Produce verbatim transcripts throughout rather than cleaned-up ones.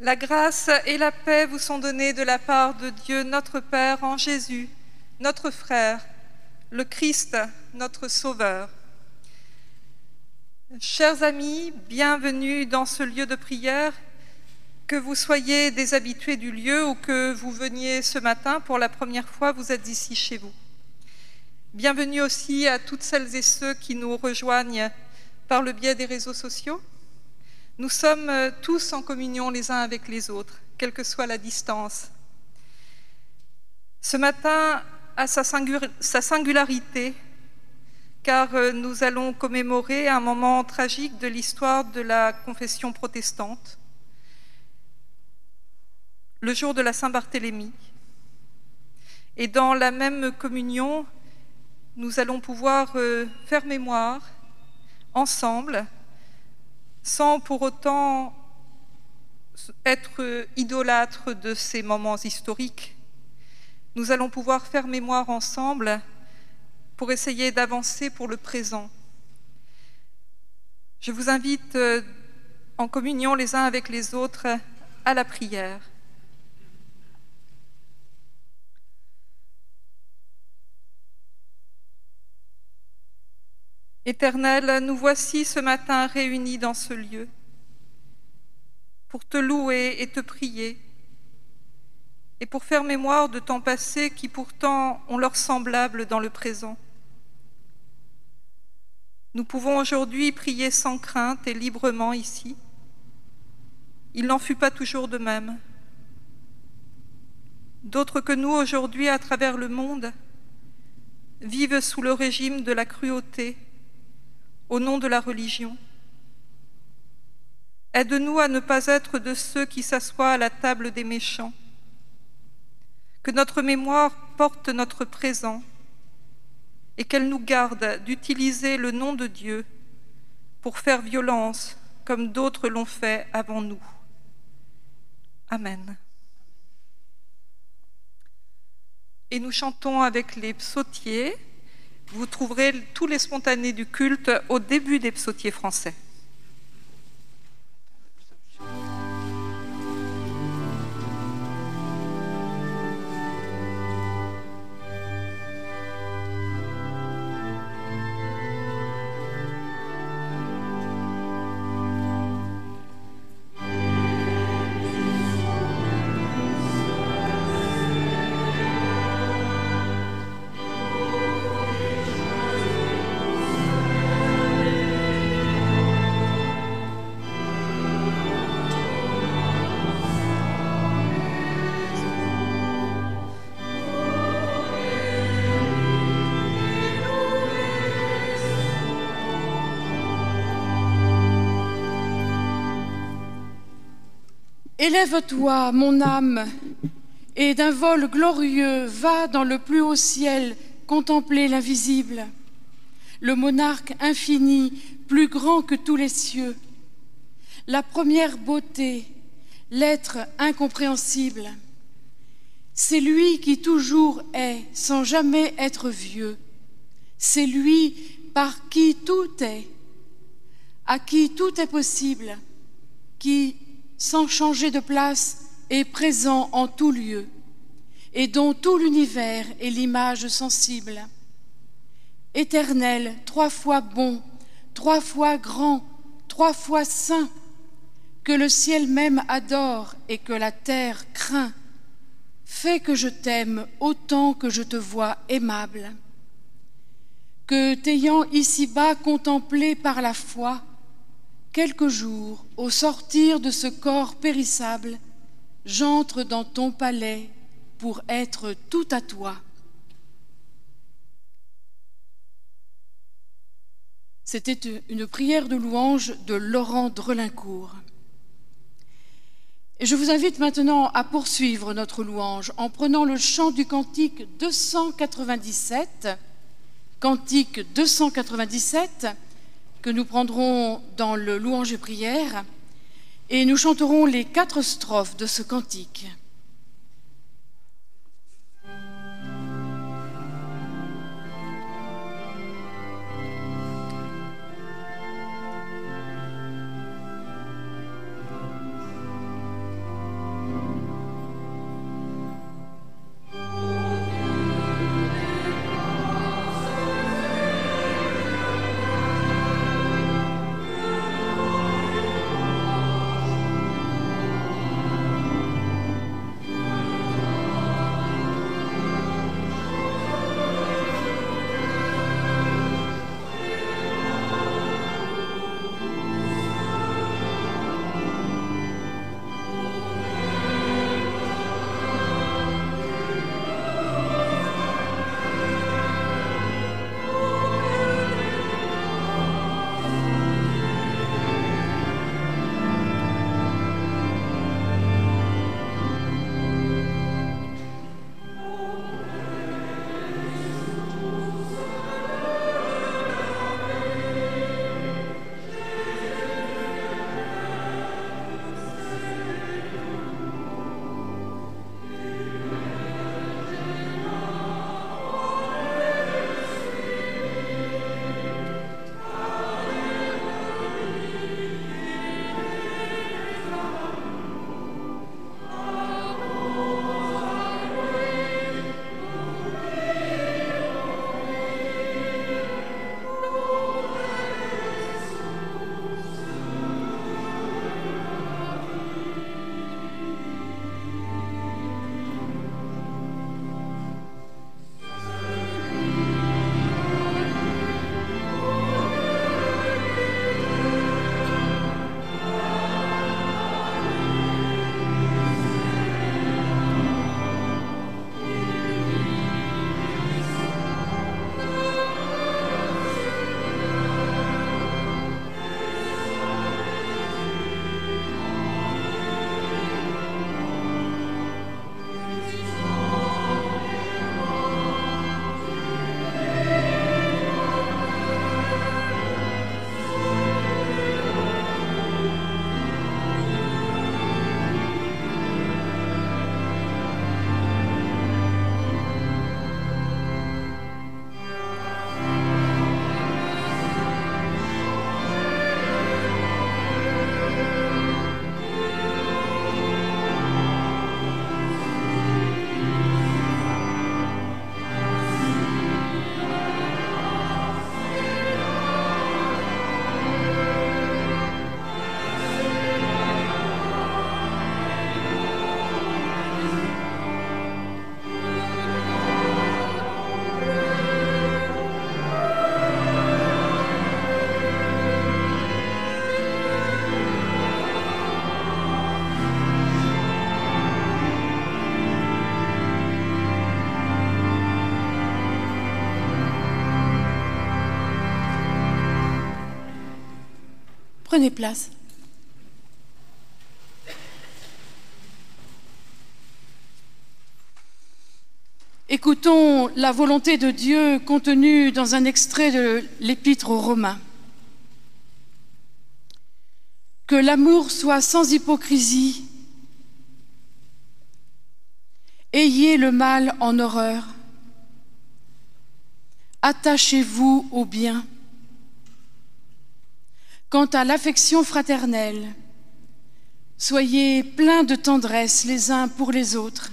La grâce et la paix vous sont données de la part de Dieu notre Père en Jésus, notre frère, le Christ, notre Sauveur. Chers amis, bienvenue dans ce lieu de prière, que vous soyez des habitués du lieu ou que vous veniez ce matin pour la première fois, vous êtes ici chez vous. Bienvenue aussi à toutes celles et ceux qui nous rejoignent par le biais des réseaux sociaux. Nous sommes tous en communion les uns avec les autres, quelle que soit la distance. Ce matin a sa singularité, car nous allons commémorer un moment tragique de l'histoire de la confession protestante, le jour de la Saint-Barthélemy. Et dans la même communion, nous allons pouvoir faire mémoire ensemble, sans pour autant être idolâtres de ces moments historiques. Nous allons pouvoir faire mémoire ensemble pour essayer d'avancer pour le présent. Je vous invite en communion les uns avec les autres à la prière. Éternel, nous voici ce matin réunis dans ce lieu pour te louer et te prier et pour faire mémoire de temps passés qui pourtant ont leur semblable dans le présent. Nous pouvons aujourd'hui prier sans crainte et librement ici. Il n'en fut pas toujours de même. D'autres que nous aujourd'hui à travers le monde vivent sous le régime de la cruauté au nom de la religion. Aide-nous à ne pas être de ceux qui s'assoient à la table des méchants. Que notre mémoire porte notre présent et qu'elle nous garde d'utiliser le nom de Dieu pour faire violence comme d'autres l'ont fait avant nous. Amen. Et nous chantons avec les psautiers. Vous trouverez tous les spontanés du culte au début des psautiers français. Élève-toi, mon âme, et d'un vol glorieux, va dans le plus haut ciel contempler l'invisible, le monarque infini, plus grand que tous les cieux, la première beauté, l'être incompréhensible. C'est lui qui toujours est, sans jamais être vieux. C'est lui par qui tout est, à qui tout est possible, qui, sans changer de place, est présent en tout lieu, et dont tout l'univers est l'image sensible. Éternel, trois fois bon, trois fois grand, trois fois saint, que le ciel même adore et que la terre craint, fais que je t'aime autant que je te vois aimable. Que t'ayant ici-bas contemplé par la foi, quelques jours, au sortir de ce corps périssable, j'entre dans ton palais pour être tout à toi. C'était une prière de louange de Laurent Drelincourt. Et je vous invite maintenant à poursuivre notre louange en prenant le chant du cantique deux cent quatre-vingt-dix-sept, cantique deux cent quatre-vingt-dix-sept, que nous prendrons dans le louange et prière, et nous chanterons les quatre strophes de ce cantique. Prenez place. Écoutons la volonté de Dieu contenue dans un extrait de l'Épître aux Romains. Que l'amour soit sans hypocrisie. Ayez le mal en horreur. Attachez-vous au bien. Quant à l'affection fraternelle, soyez pleins de tendresse les uns pour les autres.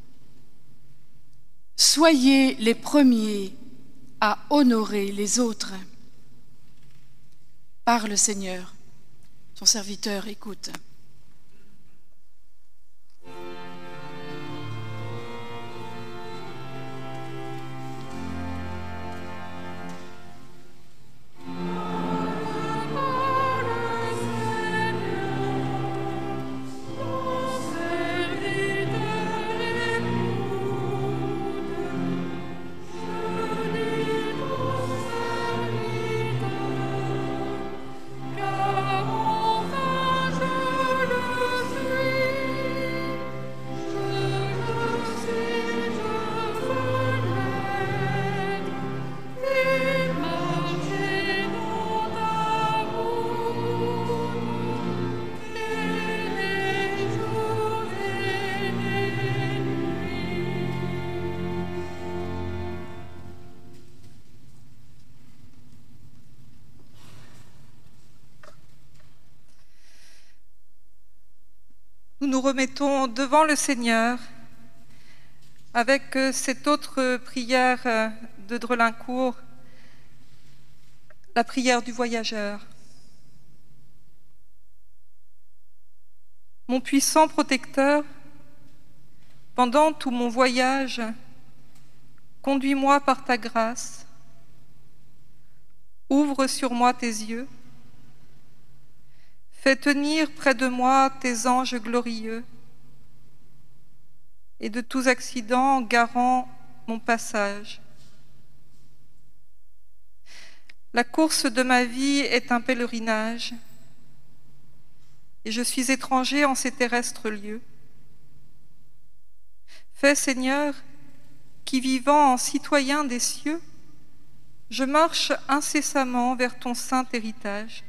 Soyez les premiers à honorer les autres. Parle, Seigneur, ton serviteur écoute. Nous nous remettons devant le Seigneur avec cette autre prière de Drelincourt, la prière du voyageur. Mon puissant protecteur, pendant tout mon voyage, conduis-moi par ta grâce, ouvre sur moi tes yeux, fais tenir près de moi tes anges glorieux, et de tous accidents garant mon passage. La course de ma vie est un pèlerinage, et je suis étranger en ces terrestres lieux. Fais, Seigneur, qui vivant en citoyen des cieux, je marche incessamment vers ton saint héritage.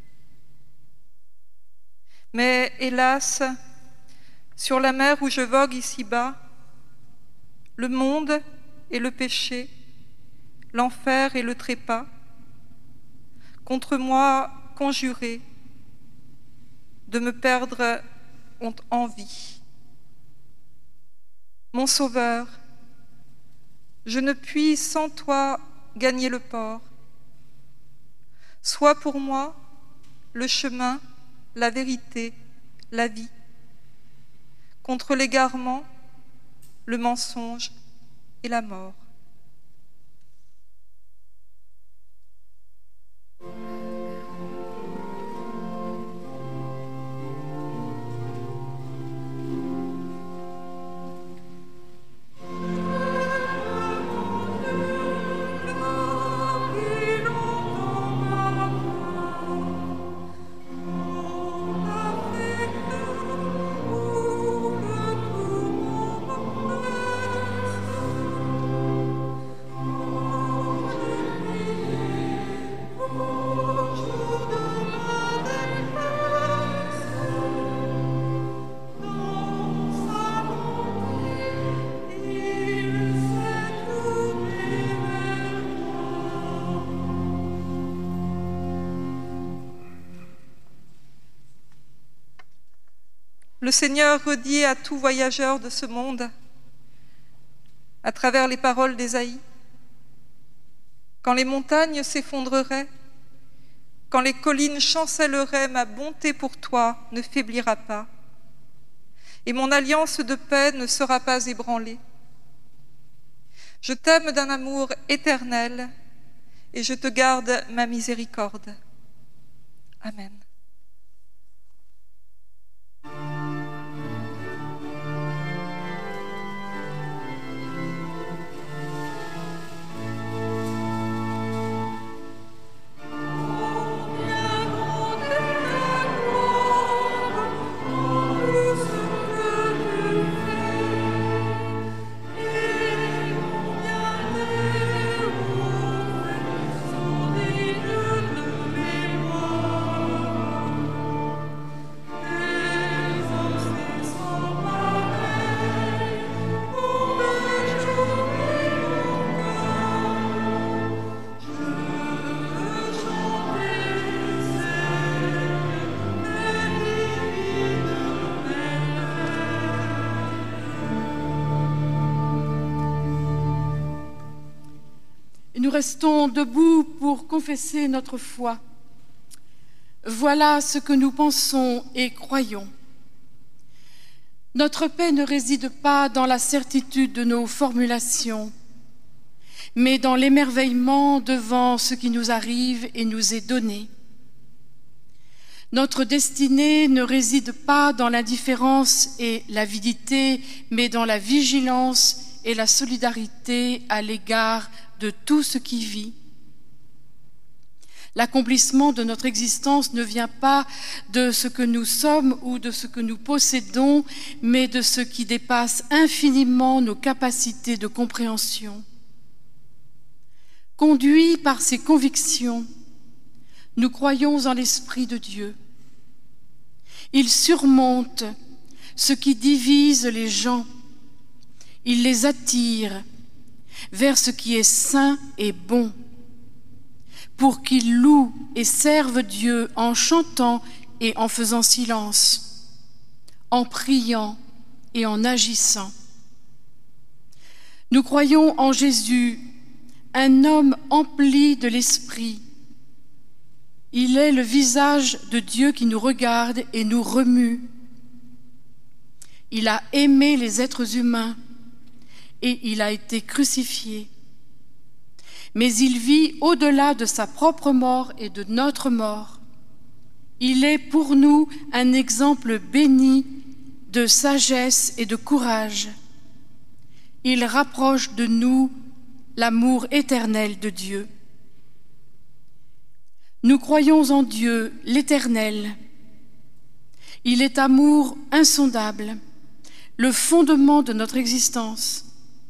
Mais hélas, sur la mer où je vogue ici-bas, le monde et le péché, l'enfer et le trépas, contre moi conjurés, de me perdre ont envie. Mon Sauveur, je ne puis sans toi gagner le port. Sois pour moi le chemin, la vérité, la vie, contre l'égarement, le mensonge et la mort. Le Seigneur redit à tout voyageur de ce monde, à travers les paroles d'Ésaïe, quand les montagnes s'effondreraient, quand les collines chancelleraient, ma bonté pour toi ne faiblira pas, et mon alliance de paix ne sera pas ébranlée. Je t'aime d'un amour éternel, et je te garde ma miséricorde. Amen. Oh, nous restons debout pour confesser notre foi. Voilà ce que nous pensons et croyons. Notre paix ne réside pas dans la certitude de nos formulations, mais dans l'émerveillement devant ce qui nous arrive et nous est donné. Notre destinée ne réside pas dans l'indifférence et l'avidité, mais dans la vigilance et la solidarité à l'égard de tout ce qui vit. L'accomplissement de notre existence ne vient pas de ce que nous sommes ou de ce que nous possédons, mais de ce qui dépasse infiniment nos capacités de compréhension. Conduits par ces convictions, nous croyons en l'Esprit de Dieu. Il surmonte ce qui divise les gens. Il les attire vers ce qui est saint et bon, pour qu'ils louent et servent Dieu en chantant et en faisant silence, en priant et en agissant. Nous croyons en Jésus, un homme empli de l'Esprit. Il est le visage de Dieu qui nous regarde et nous remue. Il a aimé les êtres humains et il a été crucifié. Mais il vit au-delà de sa propre mort et de notre mort. Il est pour nous un exemple béni de sagesse et de courage. Il rapproche de nous l'amour éternel de Dieu. Nous croyons en Dieu, l'Éternel. Il est amour insondable, le fondement de notre existence.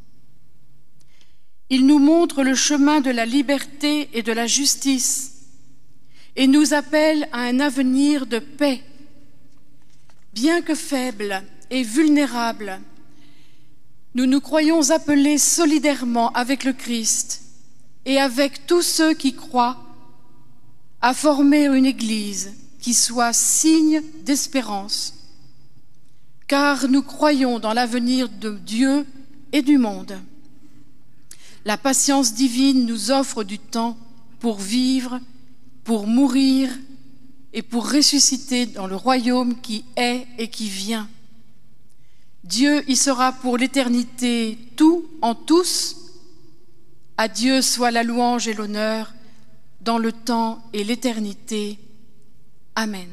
Il nous montre le chemin de la liberté et de la justice et nous appelle à un avenir de paix. Bien que faibles et vulnérables, nous nous croyons appelés solidairement avec le Christ et avec tous ceux qui croient à former une Église qui soit signe d'espérance, car nous croyons dans l'avenir de Dieu et du monde. La patience divine nous offre du temps pour vivre, pour mourir et pour ressusciter dans le royaume qui est et qui vient. Dieu y sera pour l'éternité tout en tous. À Dieu soit la louange et l'honneur dans le temps et l'éternité. Amen.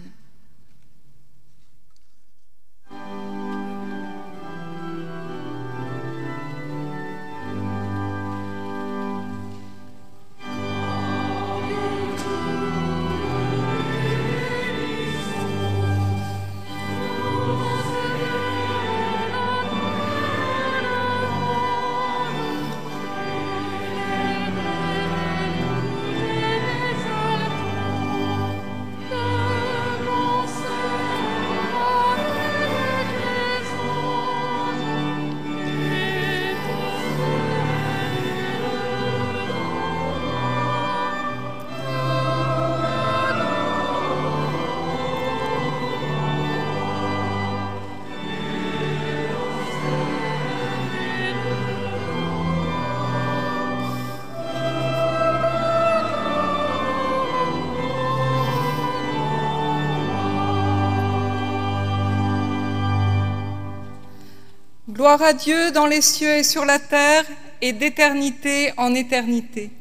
Gloire à Dieu dans les cieux et sur la terre, et d'éternité en éternité.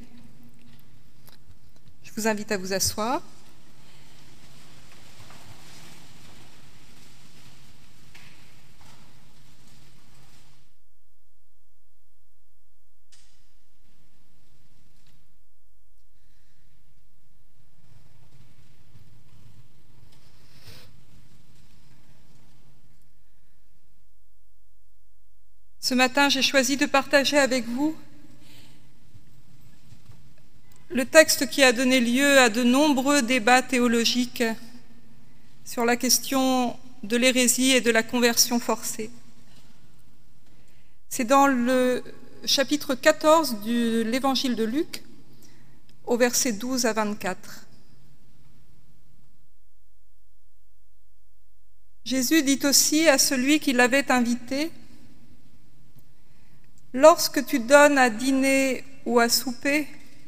Je vous invite à vous asseoir. Ce matin, j'ai choisi de partager avec vous le texte qui a donné lieu à de nombreux débats théologiques sur la question de l'hérésie et de la conversion forcée. C'est dans le chapitre quatorze de l'Évangile de Luc, au verset douze à vingt-quatre. Jésus dit aussi à celui qui l'avait invité: « Lorsque tu donnes à dîner ou à souper,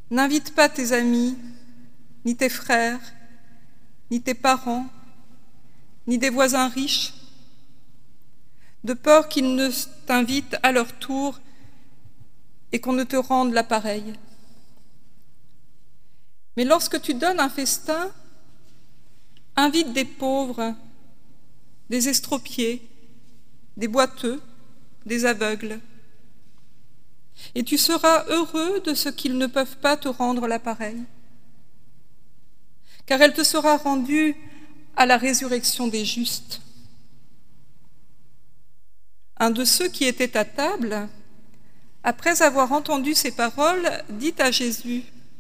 N'invite pas tes amis, ni tes frères, ni tes parents, ni des voisins riches, de peur qu'ils ne t'invitent à leur tour et qu'on ne te rende l'appareil. Mais lorsque tu donnes un festin, invite des pauvres, des estropiés, des boiteux, des aveugles. Et tu seras heureux de ce qu'ils ne peuvent pas te rendre l'appareil, car elle te sera rendue à la résurrection des justes. Un de ceux qui étaient à table, après avoir entendu ces paroles, dit à Jésus: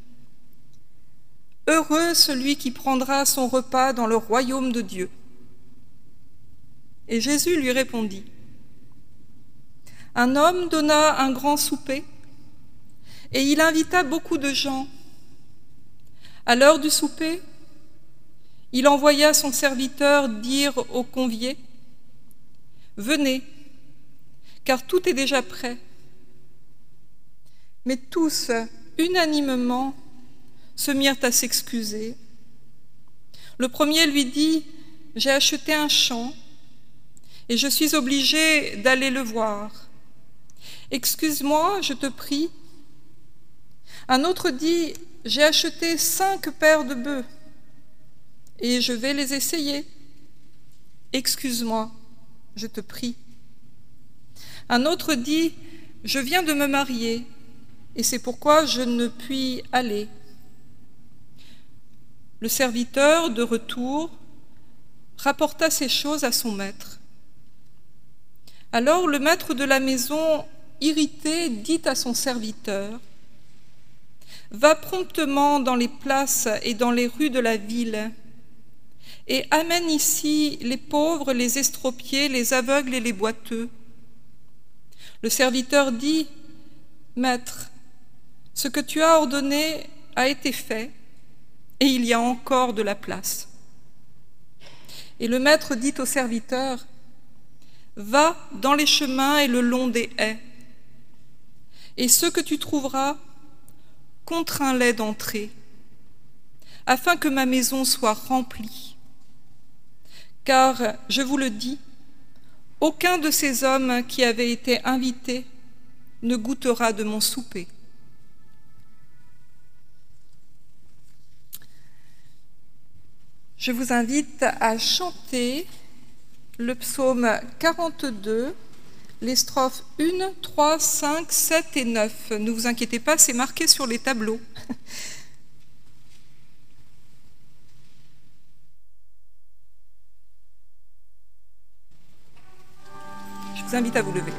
« Heureux celui qui prendra son repas dans le royaume de Dieu. » Et Jésus lui répondit: « Un homme donna un grand souper, et il invita beaucoup de gens. À l'heure du souper, il envoya son serviteur dire aux conviés: « Venez, car tout est déjà prêt. » Mais tous, unanimement, se mirent à s'excuser. Le premier lui dit: « J'ai acheté un champ, et je suis obligé d'aller le voir. Excuse-moi, je te prie. » Un autre dit: « J'ai acheté cinq paires de bœufs, et je vais les essayer. Excuse-moi, je te prie. » Un autre dit: « Je viens de me marier, et c'est pourquoi je ne puis aller. » Le serviteur, de retour, rapporta ces choses à son maître. Alors le maître de la maison, irrité, dit à son serviteur: « Va promptement dans les places et dans les rues de la ville, et amène ici les pauvres, les estropiés, les aveugles et les boiteux. » Le serviteur dit: « Maître, ce que tu as ordonné a été fait, et il y a encore de la place. » Et le maître dit au serviteur: « Va dans les chemins et le long des haies, et ceux que tu trouveras, contrains-les d'entrer, afin que ma maison soit remplie. Car, je vous le dis, aucun de ces hommes qui avaient été invités ne goûtera de mon souper. » Je vous invite à chanter le psaume quarante-deux, les strophes un, trois, cinq, sept et neuf. Ne vous inquiétez pas, c'est marqué sur les tableaux. Je vous invite à vous lever.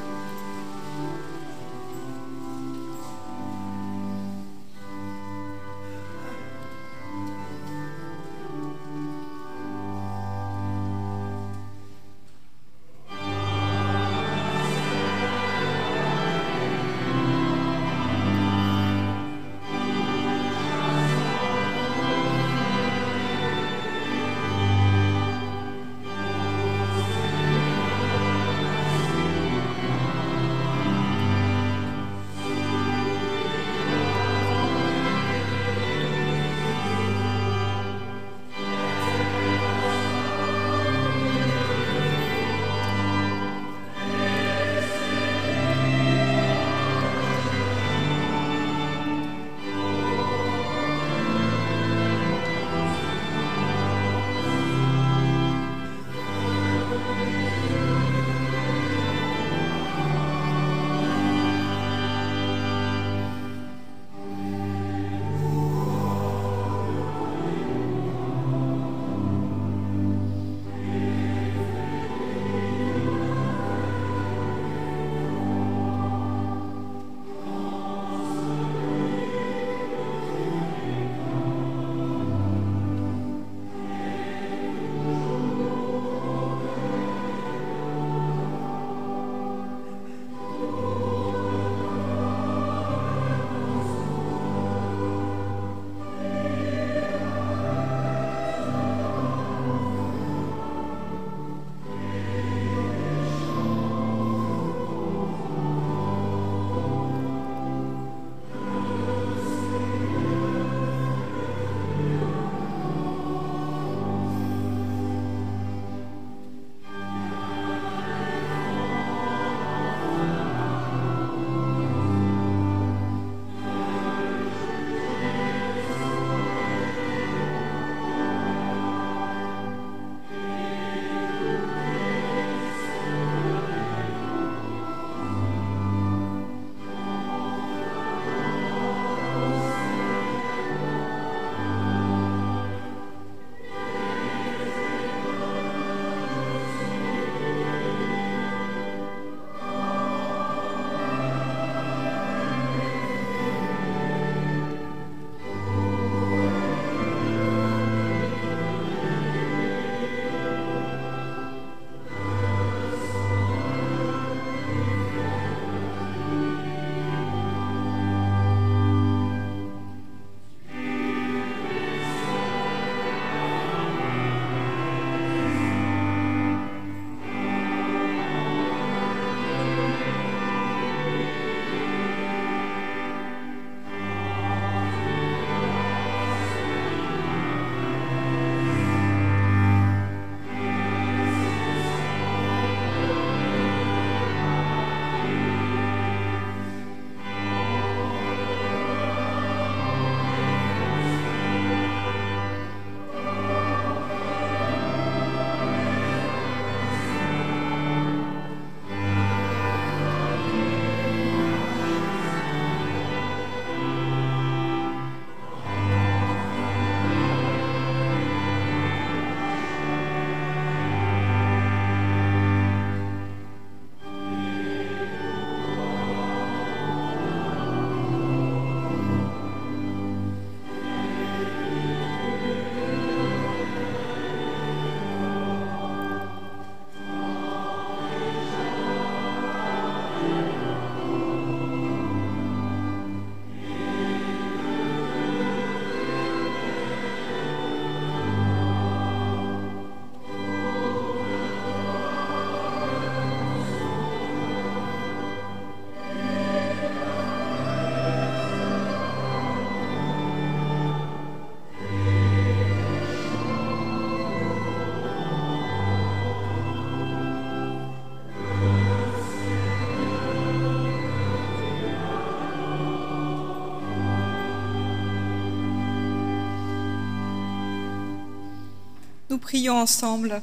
Nous prions ensemble.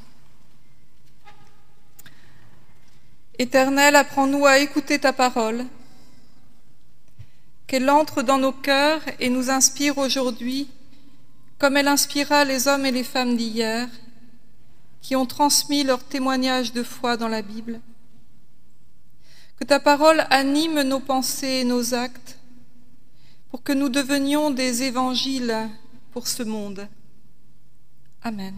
Éternel, apprends-nous à écouter ta parole, qu'elle entre dans nos cœurs et nous inspire aujourd'hui, comme elle inspira les hommes et les femmes d'hier, qui ont transmis leur témoignage de foi dans la Bible. Que ta parole anime nos pensées et nos actes, pour que nous devenions des évangiles pour ce monde. Amen.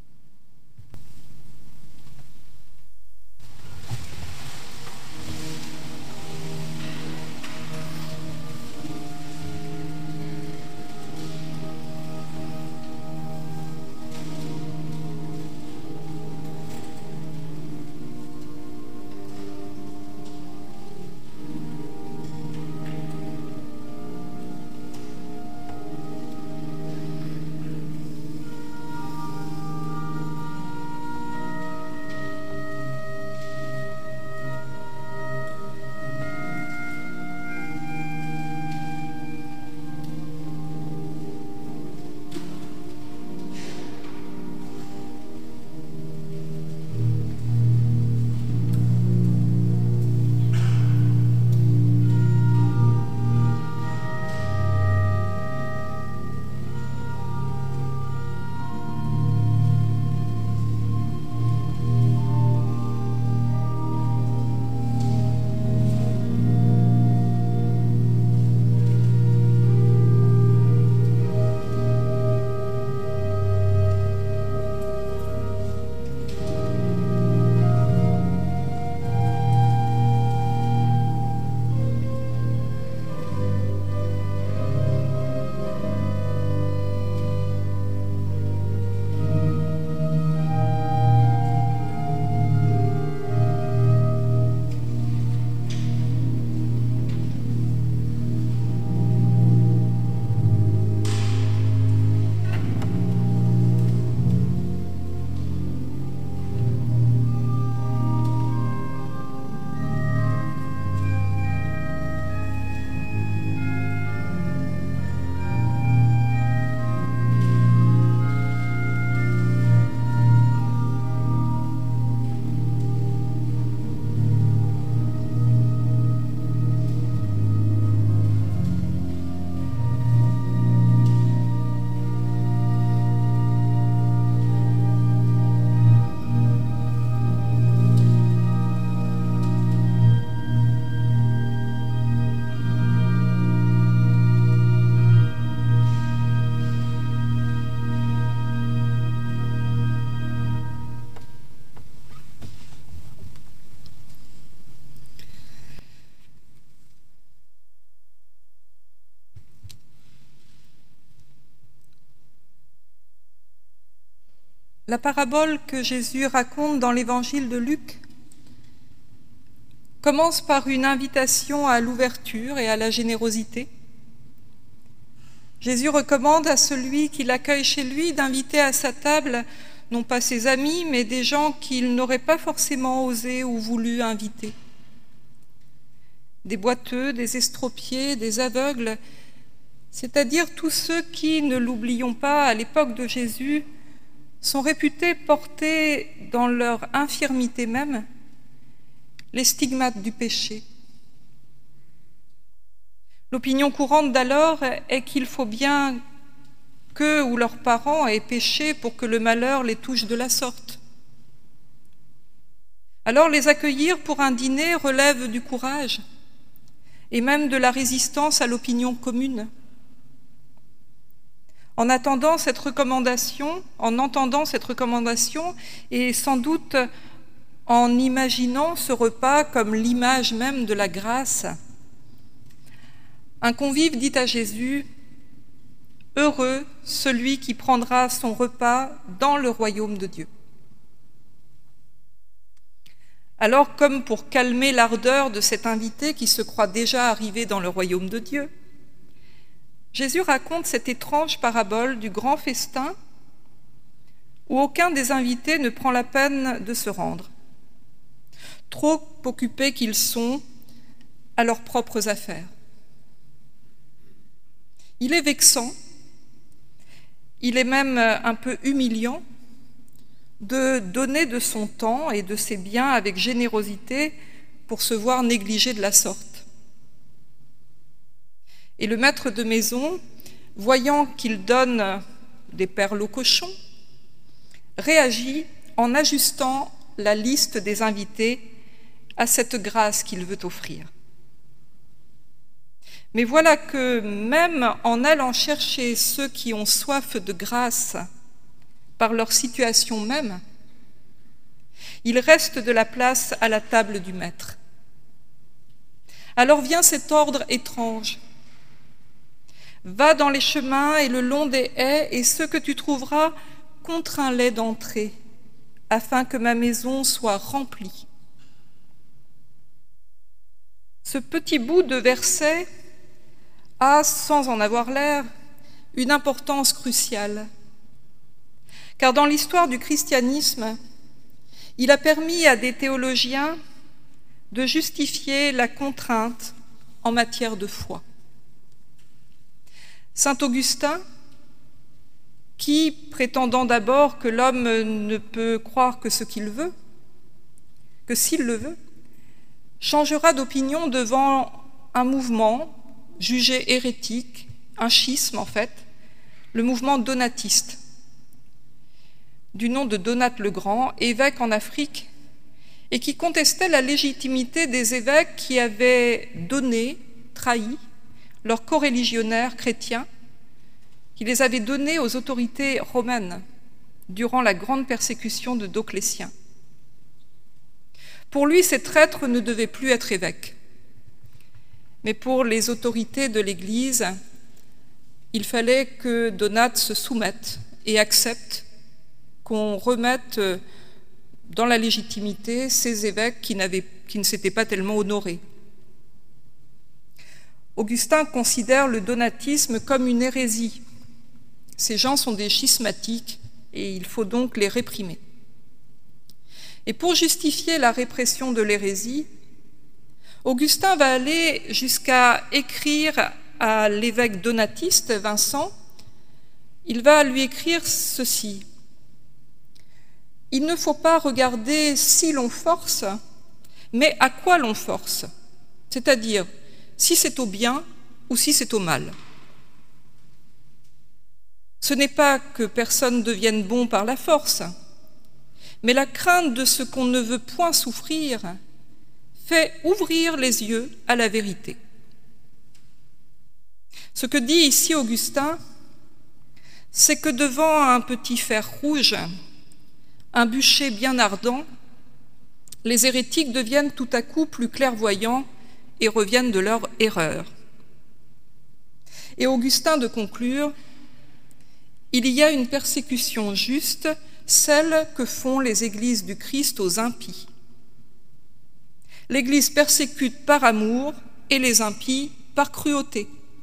La parabole que Jésus raconte dans l'évangile de Luc commence par une invitation à l'ouverture et à la générosité. Jésus recommande à celui qui l'accueille chez lui d'inviter à sa table non pas ses amis, mais des gens qu'il n'aurait pas forcément osé ou voulu inviter. Des boiteux, des estropiés, des aveugles, c'est-à-dire tous ceux qui, ne l'oublions pas, à l'époque de Jésus, sont réputés porter dans leur infirmité même les stigmates du péché. L'opinion courante d'alors est qu'il faut bien qu'eux ou leurs parents aient péché pour que le malheur les touche de la sorte. Alors les accueillir pour un dîner relève du courage et même de la résistance à l'opinion commune. En attendant cette recommandation, en entendant cette recommandation, et sans doute en imaginant ce repas comme l'image même de la grâce, un convive dit à Jésus « Heureux celui qui prendra son repas dans le royaume de Dieu ». Alors, comme pour calmer l'ardeur de cet invité qui se croit déjà arrivé dans le royaume de Dieu, Jésus raconte cette étrange parabole du grand festin où aucun des invités ne prend la peine de se rendre, trop occupés qu'ils sont à leurs propres affaires. Il est vexant, il est même un peu humiliant de donner de son temps et de ses biens avec générosité pour se voir négligé de la sorte. Et le maître de maison, voyant qu'il donne des perles aux cochons, réagit en ajustant la liste des invités à cette grâce qu'il veut offrir. Mais voilà que même en allant chercher ceux qui ont soif de grâce par leur situation même, il reste de la place à la table du maître. Alors vient cet ordre étrange. Va dans les chemins et le long des haies, et ceux que tu trouveras, contrains-les d'entrer, afin que ma maison soit remplie. Ce petit bout de verset a, sans en avoir l'air, une importance cruciale. Car dans l'histoire du christianisme, il a permis à des théologiens de justifier la contrainte en matière de foi. Saint Augustin, qui, prétendant d'abord que l'homme ne peut croire que ce qu'il veut, que s'il le veut, changera d'opinion devant un mouvement jugé hérétique, un schisme en fait, le mouvement donatiste, du nom de Donat le Grand, évêque en Afrique, et qui contestait la légitimité des évêques qui avaient donné, trahi, leurs coreligionnaires chrétiens, qui les avaient donnés aux autorités romaines durant la grande persécution de Dioclétien. Pour lui, ces traîtres ne devaient plus être évêques. Mais pour les autorités de l'Église, il fallait que Donat se soumette et accepte qu'on remette dans la légitimité ces évêques qui, n'avaient, qui ne s'étaient pas tellement honorés. Augustin considère le donatisme comme une hérésie. Ces gens sont des schismatiques et il faut donc les réprimer. Et pour justifier la répression de l'hérésie, Augustin va aller jusqu'à écrire à l'évêque donatiste Vincent, il va lui écrire ceci: « Il ne faut pas regarder si l'on force, mais à quoi l'on force, c'est-à-dire si c'est au bien ou si c'est au mal. Ce n'est pas que personne devienne bon par la force, mais la crainte de ce qu'on ne veut point souffrir fait ouvrir les yeux à la vérité. » Ce que dit ici Augustin, c'est que devant un petit fer rouge, un bûcher bien ardent, les hérétiques deviennent tout à coup plus clairvoyants et reviennent de leur erreur. Et Augustin de conclure: il y a une persécution juste, celle que font les églises du Christ aux impies. L'Église persécute par amour et les impies par cruauté.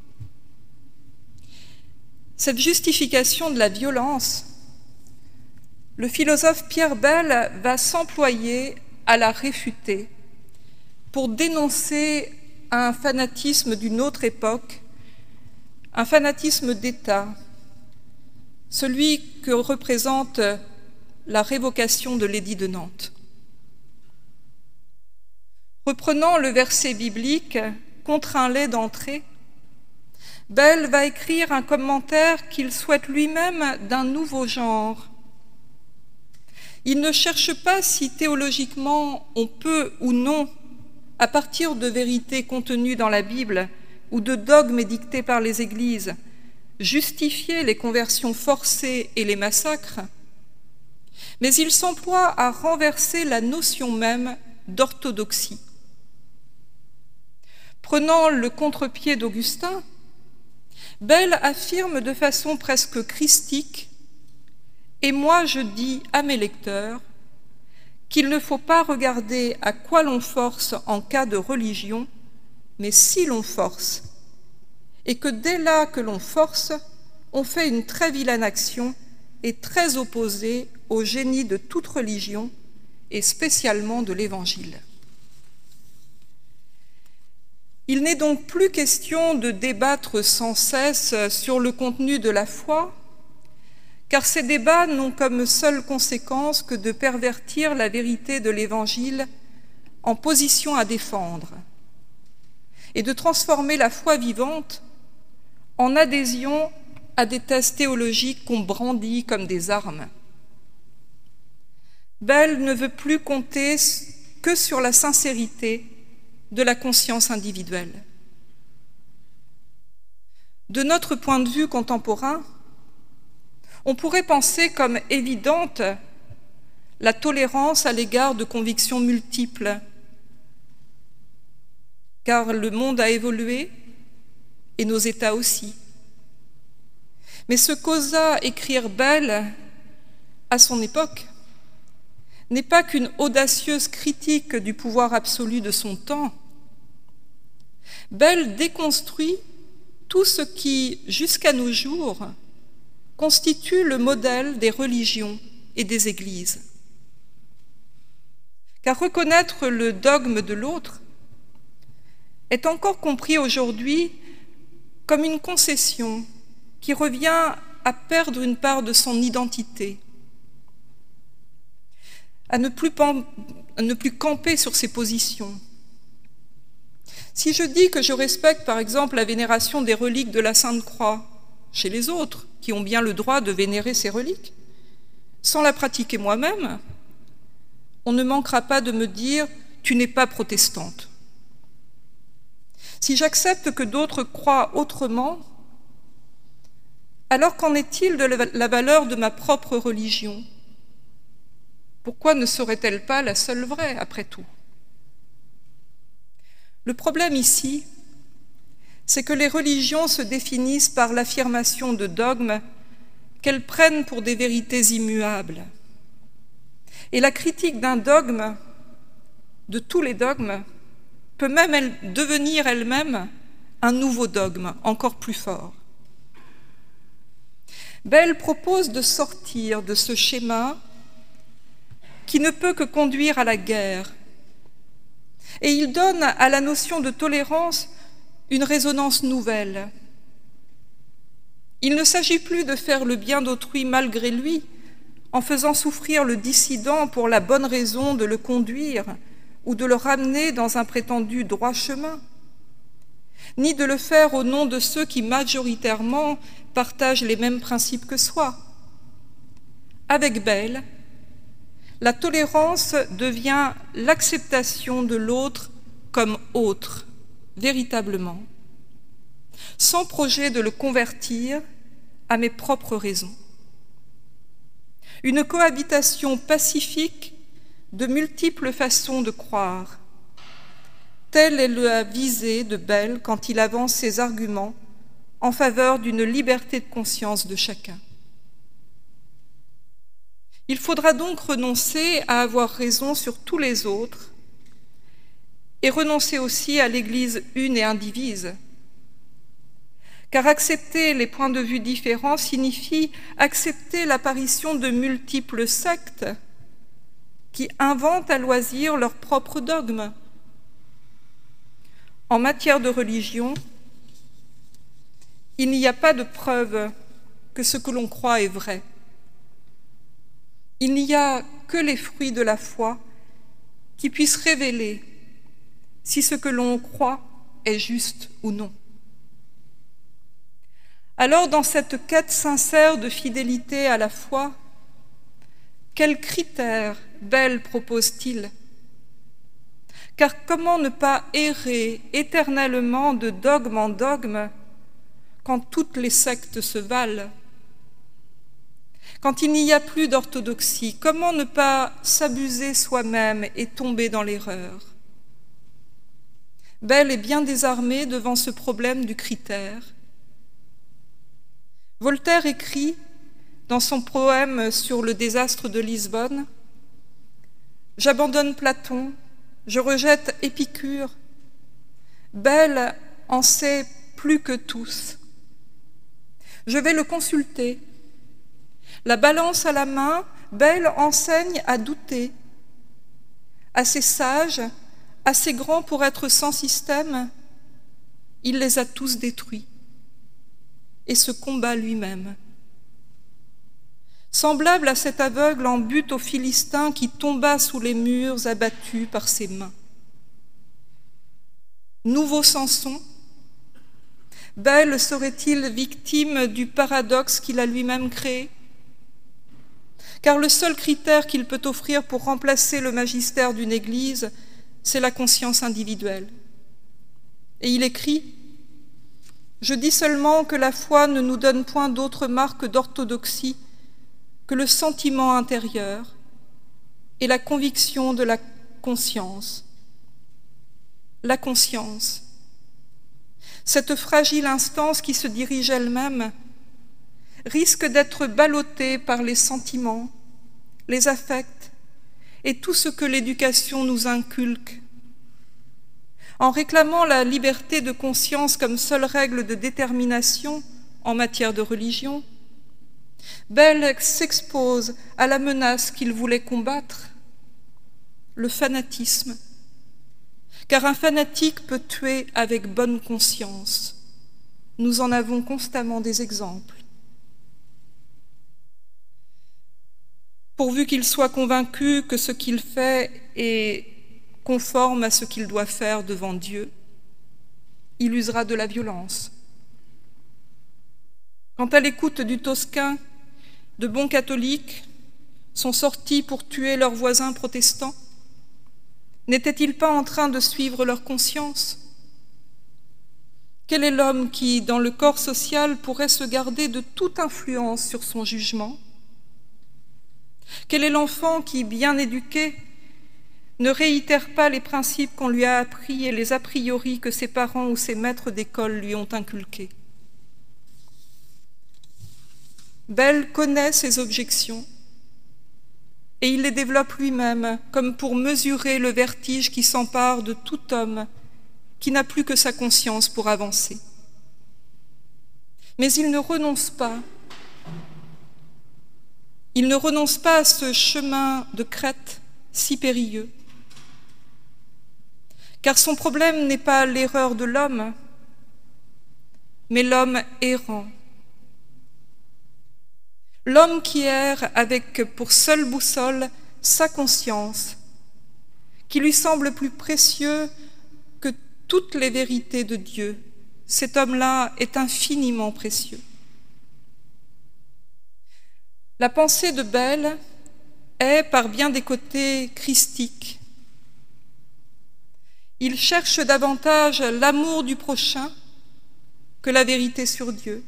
Cette justification de la violence, le philosophe Pierre Bell va s'employer à la réfuter pour dénoncer un fanatisme d'une autre époque, un fanatisme d'État, celui que représente la révocation de l'édit de Nantes. Reprenant le verset biblique « Contrains-les d'entrer », Bell va écrire un commentaire qu'il souhaite lui-même d'un nouveau genre. Il ne cherche pas si théologiquement on peut ou non, à partir de vérités contenues dans la Bible ou de dogmes édictés par les églises, justifier les conversions forcées et les massacres, mais il s'emploie à renverser la notion même d'orthodoxie. Prenant le contre-pied d'Augustin, Bell affirme de façon presque christique « Et moi je dis à mes lecteurs qu'il ne faut pas regarder à quoi l'on force en cas de religion, mais si l'on force, et que dès là que l'on force, on fait une très vilaine action et très opposée au génie de toute religion, et spécialement de l'Évangile. » Il n'est donc plus question de débattre sans cesse sur le contenu de la foi, car ces débats n'ont comme seule conséquence que de pervertir la vérité de l'Évangile en position à défendre et de transformer la foi vivante en adhésion à des thèses théologiques qu'on brandit comme des armes. Bell ne veut plus compter que sur la sincérité de la conscience individuelle. De notre point de vue contemporain, on pourrait penser comme évidente la tolérance à l'égard de convictions multiples, car le monde a évolué et nos États aussi. Mais ce qu'osa écrire Bell à son époque n'est pas qu'une audacieuse critique du pouvoir absolu de son temps. Bell déconstruit tout ce qui, jusqu'à nos jours, constitue le modèle des religions et des églises. Car reconnaître le dogme de l'autre est encore compris aujourd'hui comme une concession qui revient à perdre une part de son identité, à ne plus, à ne plus camper sur ses positions. Si je dis que je respecte par exemple la vénération des reliques de la Sainte Croix chez les autres, qui ont bien le droit de vénérer ces reliques, sans la pratiquer moi-même, on ne manquera pas de me dire « tu n'es pas protestante ». Si j'accepte que d'autres croient autrement, alors qu'en est-il de la valeur de ma propre religion? Pourquoi ne serait-elle pas la seule vraie, après tout? Le problème ici, c'est que les religions se définissent par l'affirmation de dogmes qu'elles prennent pour des vérités immuables. Et la critique d'un dogme, de tous les dogmes, peut même elle, devenir elle-même un nouveau dogme, encore plus fort. Bell propose de sortir de ce schéma qui ne peut que conduire à la guerre. Et il donne à la notion de tolérance une résonance nouvelle. Il ne s'agit plus de faire le bien d'autrui malgré lui, en faisant souffrir le dissident pour la bonne raison de le conduire ou de le ramener dans un prétendu droit chemin, ni de le faire au nom de ceux qui majoritairement partagent les mêmes principes que soi. Avec Bell, la tolérance devient l'acceptation de l'autre comme autre, véritablement, sans projet de le convertir à mes propres raisons. Une cohabitation pacifique de multiples façons de croire. Telle est la visée de Bell quand il avance ses arguments en faveur d'une liberté de conscience de chacun. Il faudra donc renoncer à avoir raison sur tous les autres et renoncer aussi à l'Église une et indivise. Car accepter les points de vue différents signifie accepter l'apparition de multiples sectes qui inventent à loisir leurs propres dogmes. En matière de religion, il n'y a pas de preuve que ce que l'on croit est vrai. Il n'y a que les fruits de la foi qui puissent révéler si ce que l'on croit est juste ou non. Alors, dans cette quête sincère de fidélité à la foi, quels critères Bell propose-t-il? Car comment ne pas errer éternellement de dogme en dogme quand toutes les sectes se valent? Quand il n'y a plus d'orthodoxie, comment ne pas s'abuser soi-même et tomber dans l'erreur? Bell est bien désarmé devant ce problème du critère. Voltaire écrit dans son poème sur le désastre de Lisbonne « J'abandonne Platon, je rejette Épicure. Bell en sait plus que tous. Je vais le consulter. La balance à la main, Bell enseigne à douter. Assez sage, assez grand pour être sans système, il les a tous détruits et se combat lui-même. semblable à cet aveugle en butte aux Philistins qui tomba sous les murs abattu par ses mains. Nouveau Samson, Bel serait-il victime du paradoxe qu'il a lui-même créé? Car le seul critère qu'il peut offrir pour remplacer le magistère d'une Église, c'est la conscience individuelle. Et il écrit « Je dis seulement que la foi ne nous donne point d'autre marque d'orthodoxie que le sentiment intérieur et la conviction de la conscience. La conscience, cette fragile instance qui se dirige elle-même, risque d'être ballottée par les sentiments, les affects et tout ce que l'éducation nous inculque. En réclamant la liberté de conscience comme seule règle de détermination en matière de religion, Bel s'expose à la menace qu'il voulait combattre, le fanatisme, car un fanatique peut tuer avec bonne conscience. Nous en avons constamment des exemples. Pourvu qu'il soit convaincu que ce qu'il fait est conforme à ce qu'il doit faire devant Dieu, il usera de la violence. Quant à l'écoute du Toscain, de bons catholiques sont sortis pour tuer leurs voisins protestants. N'étaient-ils pas en train de suivre leur conscience? Quel est l'homme qui, dans le corps social, pourrait se garder de toute influence sur son jugement? Quel est l'enfant qui, bien éduqué, ne réitère pas les principes qu'on lui a appris et les a priori que ses parents ou ses maîtres d'école lui ont inculqués? Bel connaît ses objections et il les développe lui-même comme pour mesurer le vertige qui s'empare de tout homme qui n'a plus que sa conscience pour avancer. Mais il ne renonce pas. Il ne renonce pas à ce chemin de crête si périlleux. Car son problème n'est pas l'erreur de l'homme, mais l'homme errant. L'homme qui erre avec pour seule boussole sa conscience, qui lui semble plus précieux que toutes les vérités de Dieu. Cet homme-là est infiniment précieux. La pensée de Bel est, par bien des côtés, christique. Il cherche davantage l'amour du prochain que la vérité sur Dieu.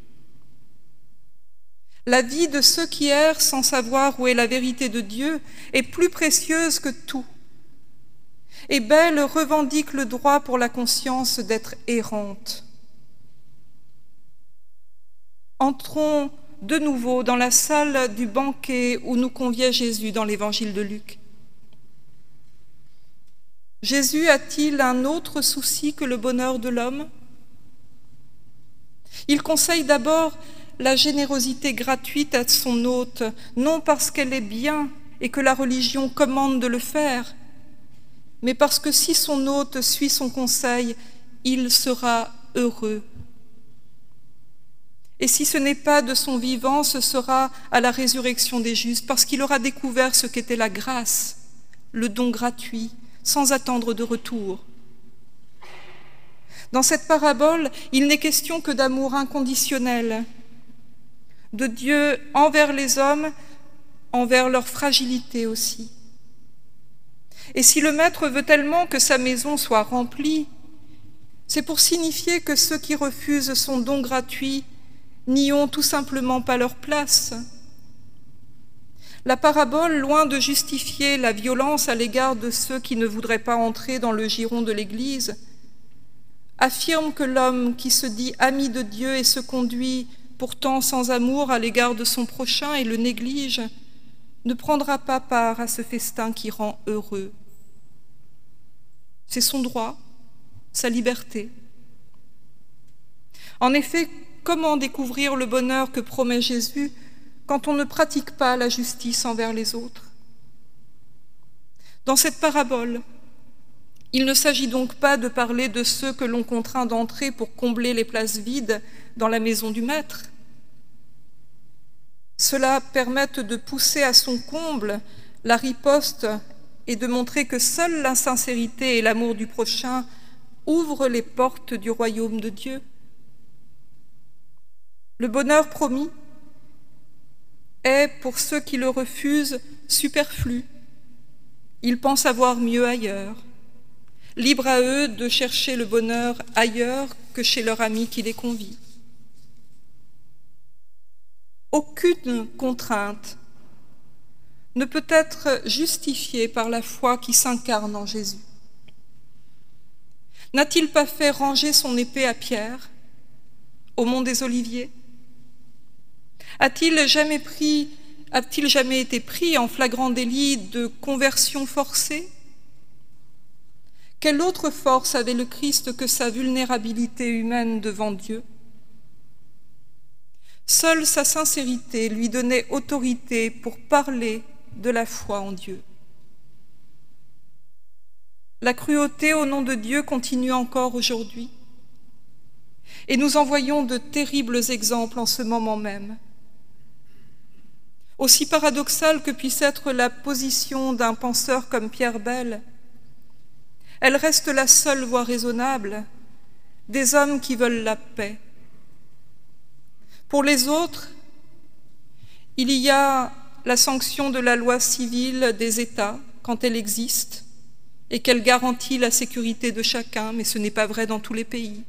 La vie de ceux qui errent sans savoir où est la vérité de Dieu est plus précieuse que tout. Et Bel revendique le droit pour la conscience d'être errante. Entrons de nouveau dans la salle du banquet où nous conviait Jésus dans l'évangile de Luc. Jésus a-t-il un autre souci que le bonheur de l'homme? Il conseille d'abord la générosité gratuite à son hôte, non parce qu'elle est bien et que la religion commande de le faire, mais parce que si son hôte suit son conseil, il sera heureux. Et si ce n'est pas de son vivant, ce sera à la résurrection des justes, parce qu'il aura découvert ce qu'était la grâce, le don gratuit, sans attendre de retour. Dans cette parabole, il n'est question que d'amour inconditionnel, de Dieu envers les hommes, envers leur fragilité aussi. Et si le maître veut tellement que sa maison soit remplie, c'est pour signifier que ceux qui refusent son don gratuit n'y ont tout simplement pas leur place. La parabole, loin de justifier la violence à l'égard de ceux qui ne voudraient pas entrer dans le giron de l'Église, affirme que l'homme qui se dit ami de Dieu et se conduit pourtant sans amour à l'égard de son prochain et le néglige, ne prendra pas part à ce festin qui rend heureux. C'est son droit, sa liberté. En effet, comment découvrir le bonheur que promet Jésus quand on ne pratique pas la justice envers les autres? Dans cette parabole, il ne s'agit donc pas de parler de ceux que l'on contraint d'entrer pour combler les places vides dans la maison du maître. Cela permette de pousser à son comble la riposte et de montrer que seule la sincérité et l'amour du prochain ouvrent les portes du royaume de Dieu. Le bonheur promis est, pour ceux qui le refusent, superflu. Ils pensent avoir mieux ailleurs. Libre à eux de chercher le bonheur ailleurs que chez leur ami qui les convie. Aucune contrainte ne peut être justifiée par la foi qui s'incarne en Jésus. N'a-t-il pas fait ranger son épée à Pierre au mont des Oliviers? A-t-il jamais pris, a-t-il jamais été pris en flagrant délit de conversion forcée? Quelle autre force avait le Christ que sa vulnérabilité humaine devant Dieu? Seule sa sincérité lui donnait autorité pour parler de la foi en Dieu. La cruauté au nom de Dieu continue encore aujourd'hui, et nous en voyons de terribles exemples en ce moment même. Aussi paradoxale que puisse être la position d'un penseur comme Pierre Bell, elle reste la seule voie raisonnable des hommes qui veulent la paix. Pour les autres, il y a la sanction de la loi civile des États quand elle existe et qu'elle garantit la sécurité de chacun, mais ce n'est pas vrai dans tous les pays.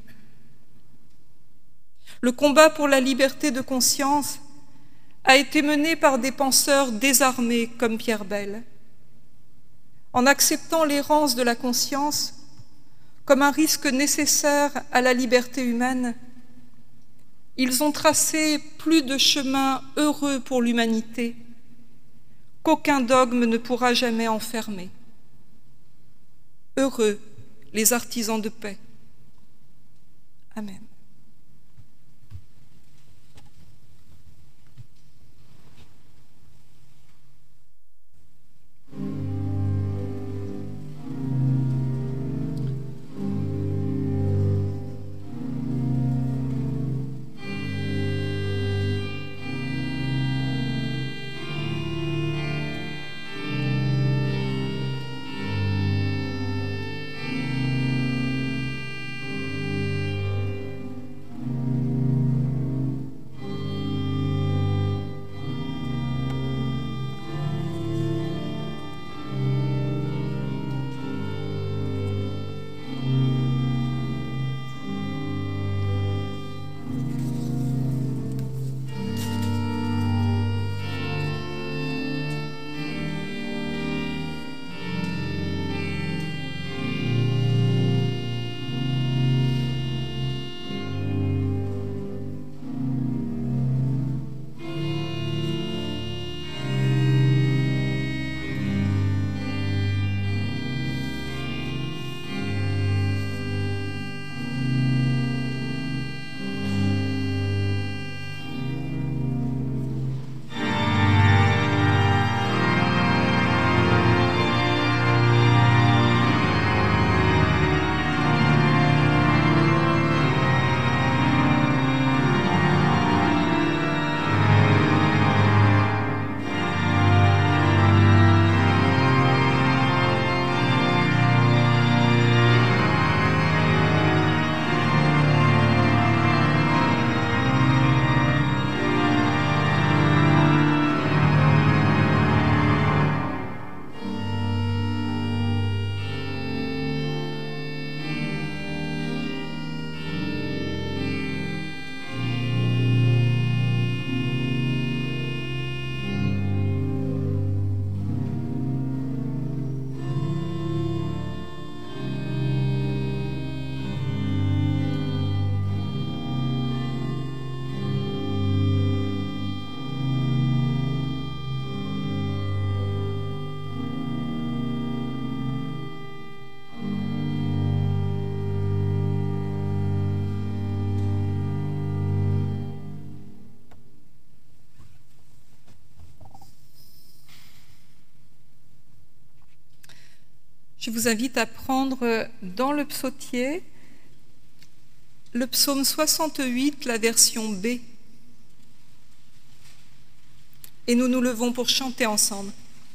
Le combat pour la liberté de conscience a été mené par des penseurs désarmés comme Pierre Bell. En acceptant l'errance de la conscience comme un risque nécessaire à la liberté humaine, ils ont tracé plus de chemins heureux pour l'humanité qu'aucun dogme ne pourra jamais enfermer. Heureux les artisans de paix. Amen. Je vous invite à prendre dans le psautier le psaume soixante-huit, la version B. et nous nous levons pour chanter ensemble.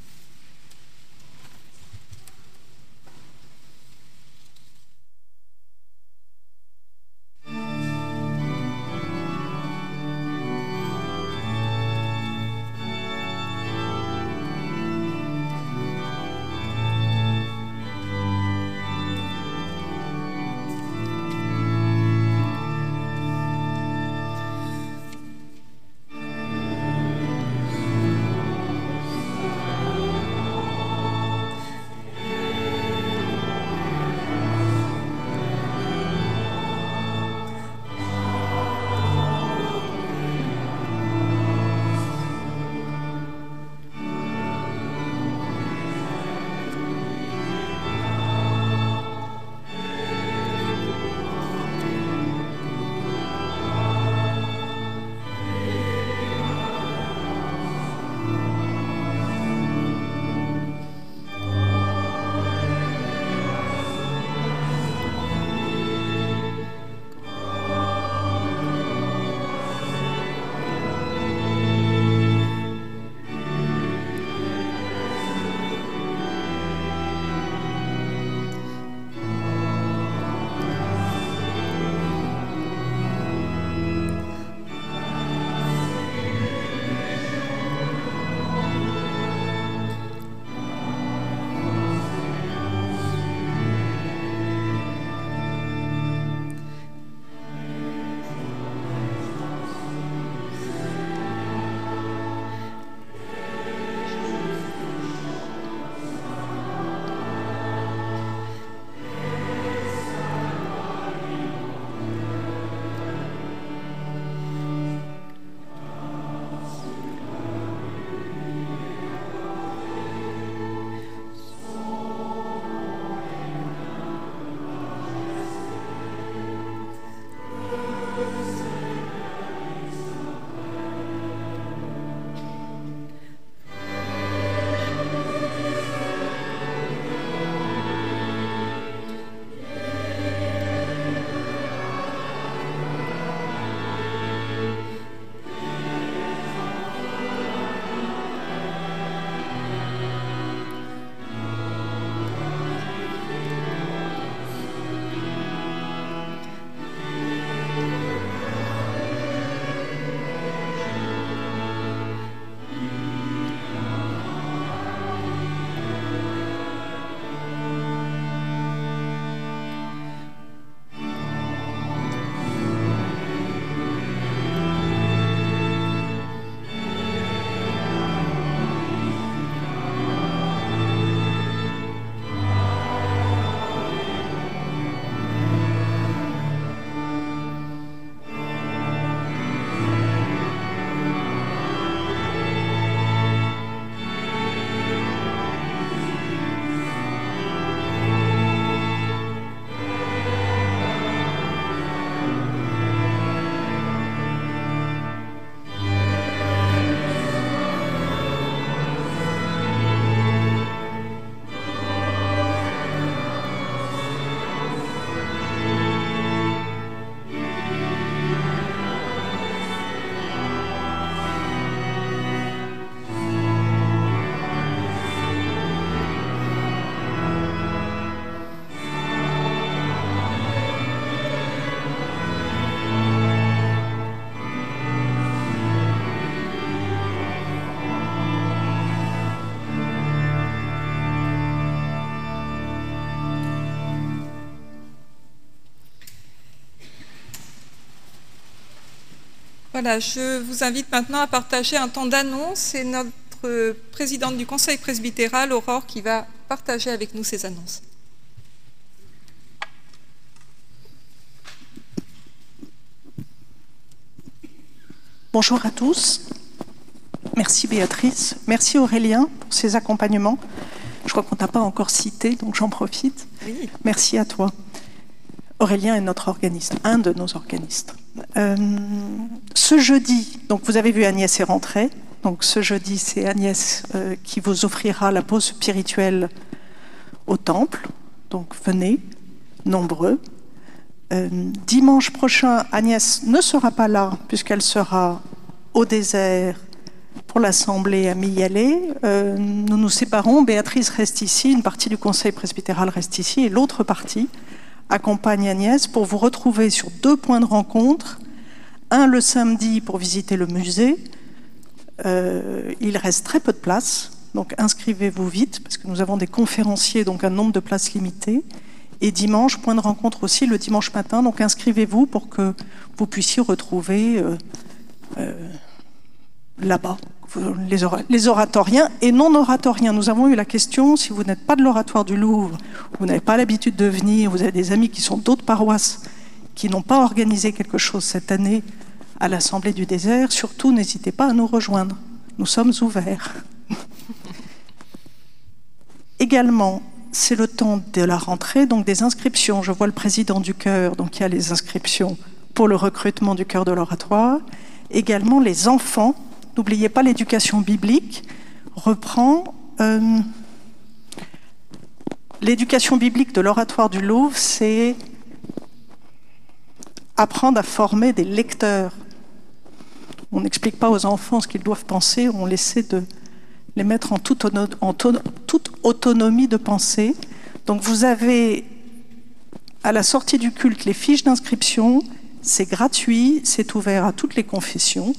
Voilà, je vous invite maintenant à partager un temps d'annonce. C'est notre présidente du Conseil presbytéral, Aurore, qui va partager avec nous ces annonces. Bonjour à tous. Merci Béatrice. Merci Aurélien pour ces accompagnements. Je crois qu'on ne t'a pas encore cité, donc j'en profite. Oui. Merci à toi. Aurélien est notre organiste, un de nos organistes. Euh, ce jeudi, donc vous avez vu Agnès est rentrée. Donc ce jeudi, c'est Agnès euh, qui vous offrira la pause spirituelle au temple. Donc venez, nombreux. Euh, dimanche prochain, Agnès ne sera pas là puisqu'elle sera au désert pour l'Assemblée aime y aller. Euh, nous nous séparons, Béatrice reste ici, une partie du conseil presbytéral reste ici, et l'autre partie accompagne Agnès pour vous retrouver sur deux points de rencontre. Un le samedi pour visiter le musée. Euh, il reste très peu de place, donc inscrivez-vous vite, parce que nous avons des conférenciers, donc un nombre de places limité. Et dimanche, point de rencontre aussi le dimanche matin, donc inscrivez-vous pour que vous puissiez retrouver euh, euh, là-bas les, or les oratoriens et non oratoriens. Nous avons eu la question, si vous n'êtes pas de l'oratoire du Louvre, vous n'avez pas l'habitude de venir, vous avez des amis qui sont d'autres paroisses qui n'ont pas organisé quelque chose cette année à l'Assemblée du désert, surtout n'hésitez pas à nous rejoindre. Nous sommes ouverts. Également, c'est le temps de la rentrée, donc des inscriptions. Je vois le président du chœur, donc il y a les inscriptions pour le recrutement du chœur de l'oratoire. Également les enfants. N'oubliez pas, l'éducation biblique reprend. Euh, l'éducation biblique de l'oratoire du Louvre, c'est apprendre à former des lecteurs. On n'explique pas aux enfants ce qu'ils doivent penser, on essaie de les mettre en toute, en toute autonomie de pensée. Donc vous avez, à la sortie du culte, les fiches d'inscription, c'est gratuit, c'est ouvert à toutes les confessions.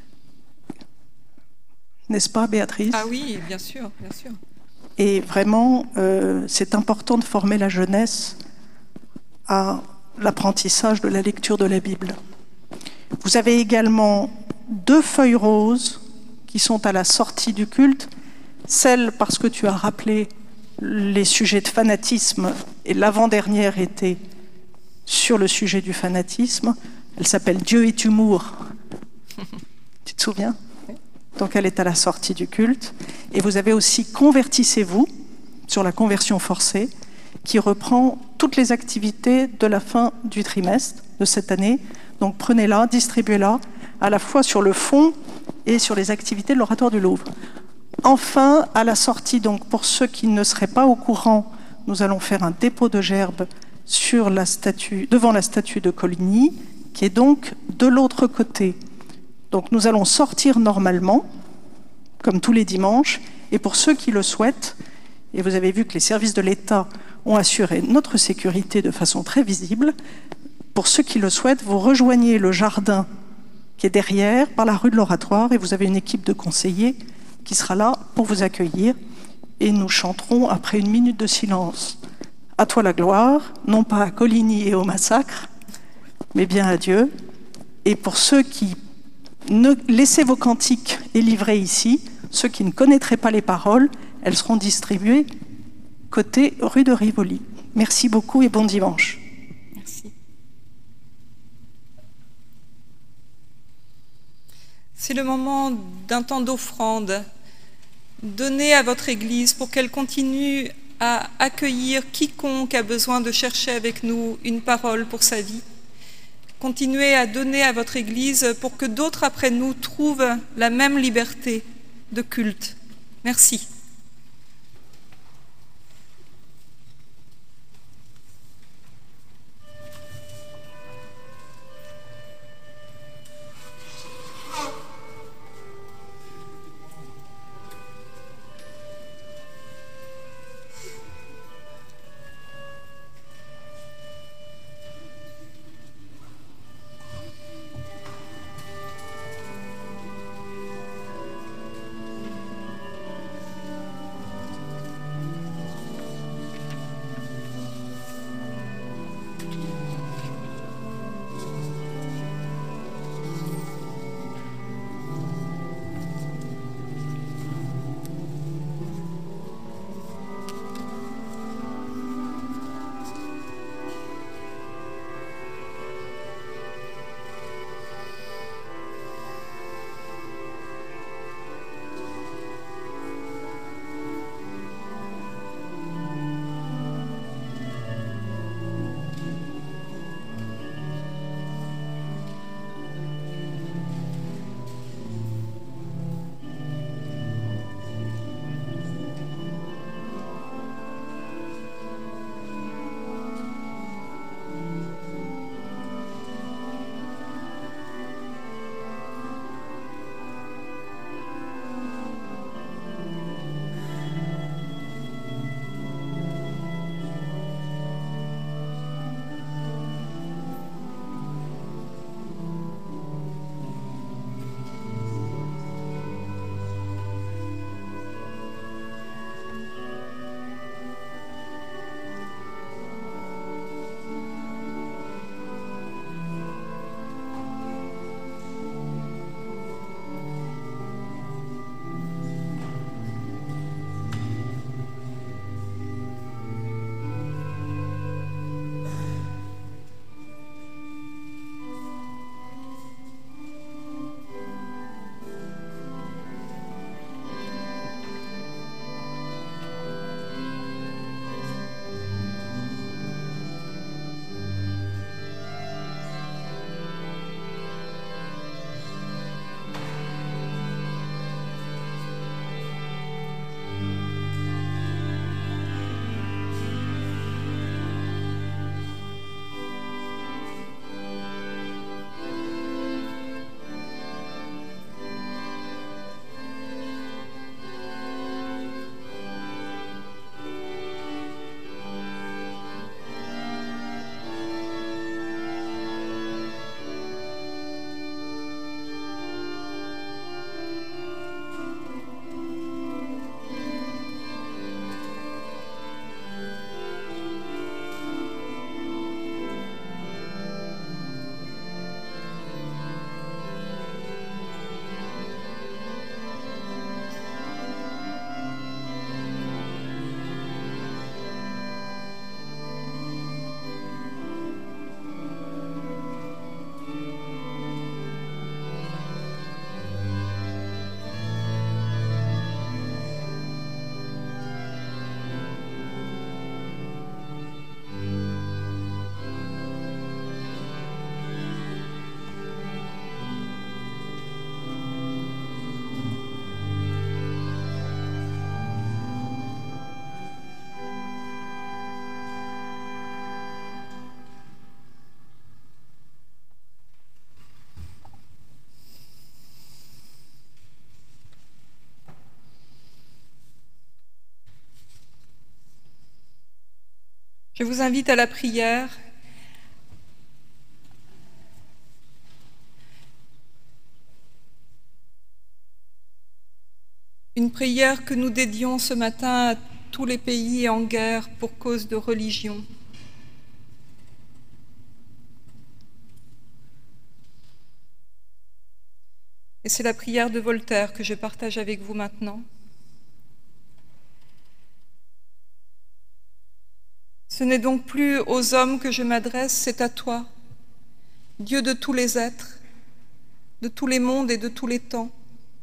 N'est-ce pas, Béatrice? Ah oui, bien sûr, bien sûr. Et vraiment, euh, c'est important de former la jeunesse à l'apprentissage de la lecture de la Bible. Vous avez également deux feuilles roses qui sont à la sortie du culte, celle parce que tu as rappelé les sujets de fanatisme, et l'avant-dernière était sur le sujet du fanatisme. Elle s'appelle « Dieu est humour ». Tu te souviens? Donc elle est à la sortie du culte. Et vous avez aussi « Convertissez-vous » sur la conversion forcée, qui reprend toutes les activités de la fin du trimestre de cette année. Donc prenez-la, distribuez-la, à la fois sur le fond et sur les activités de l'oratoire du Louvre. Enfin, à la sortie, donc pour ceux qui ne seraient pas au courant, nous allons faire un dépôt de gerbes sur la statue, devant la statue de Coligny, qui est donc de l'autre côté. Donc nous allons sortir normalement, comme tous les dimanches, et pour ceux qui le souhaitent, et vous avez vu que les services de l'État ont assuré notre sécurité de façon très visible, pour ceux qui le souhaitent, vous rejoignez le jardin qui est derrière, par la rue de l'Oratoire, et vous avez une équipe de conseillers qui sera là pour vous accueillir, et nous chanterons après une minute de silence « À toi la gloire », non pas à Coligny et au massacre, mais bien à Dieu. Et pour ceux qui ne laissez vos cantiques et livrés ici, ceux qui ne connaîtraient pas les paroles, elles seront distribuées côté rue de Rivoli. Merci beaucoup et bon dimanche. Merci. C'est le moment d'un temps d'offrande. Donnez à votre Église pour qu'elle continue à accueillir quiconque a besoin de chercher avec nous une parole pour sa vie. Continuez à donner à votre Église pour que d'autres après nous trouvent la même liberté de culte. Merci. Je vous invite à la prière. Une prière que nous dédions ce matin à tous les pays en guerre pour cause de religion. Et c'est la prière de Voltaire que je partage avec vous maintenant. Ce n'est donc plus aux hommes que je m'adresse, c'est à toi, Dieu de tous les êtres, de tous les mondes et de tous les temps.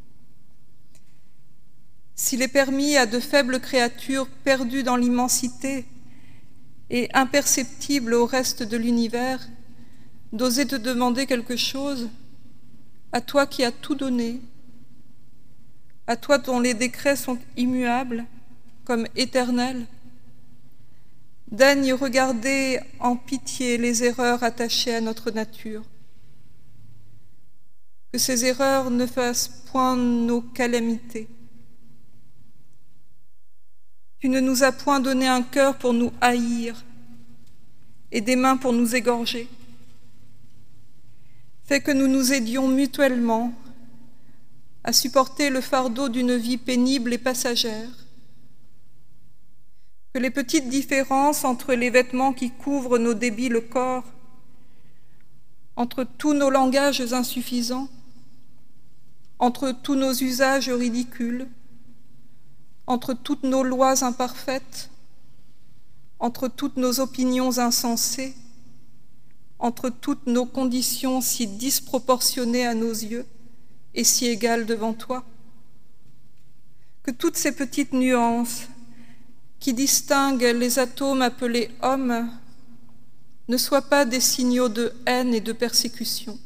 S'il est permis à de faibles créatures perdues dans l'immensité et imperceptibles au reste de l'univers d'oser te demander quelque chose, à toi qui as tout donné, à toi dont les décrets sont immuables comme éternels, daigne regarder en pitié les erreurs attachées à notre nature. Que ces erreurs ne fassent point nos calamités. Tu ne nous as point donné un cœur pour nous haïr et des mains pour nous égorger. Fais que nous nous aidions mutuellement à supporter le fardeau d'une vie pénible et passagère. Que les petites différences entre les vêtements qui couvrent nos débiles corps, entre tous nos langages insuffisants, entre tous nos usages ridicules, entre toutes nos lois imparfaites, entre toutes nos opinions insensées, entre toutes nos conditions si disproportionnées à nos yeux et si égales devant toi. Que toutes ces petites nuances qui distinguent les atomes appelés hommes ne soient pas des signaux de haine et de persécution.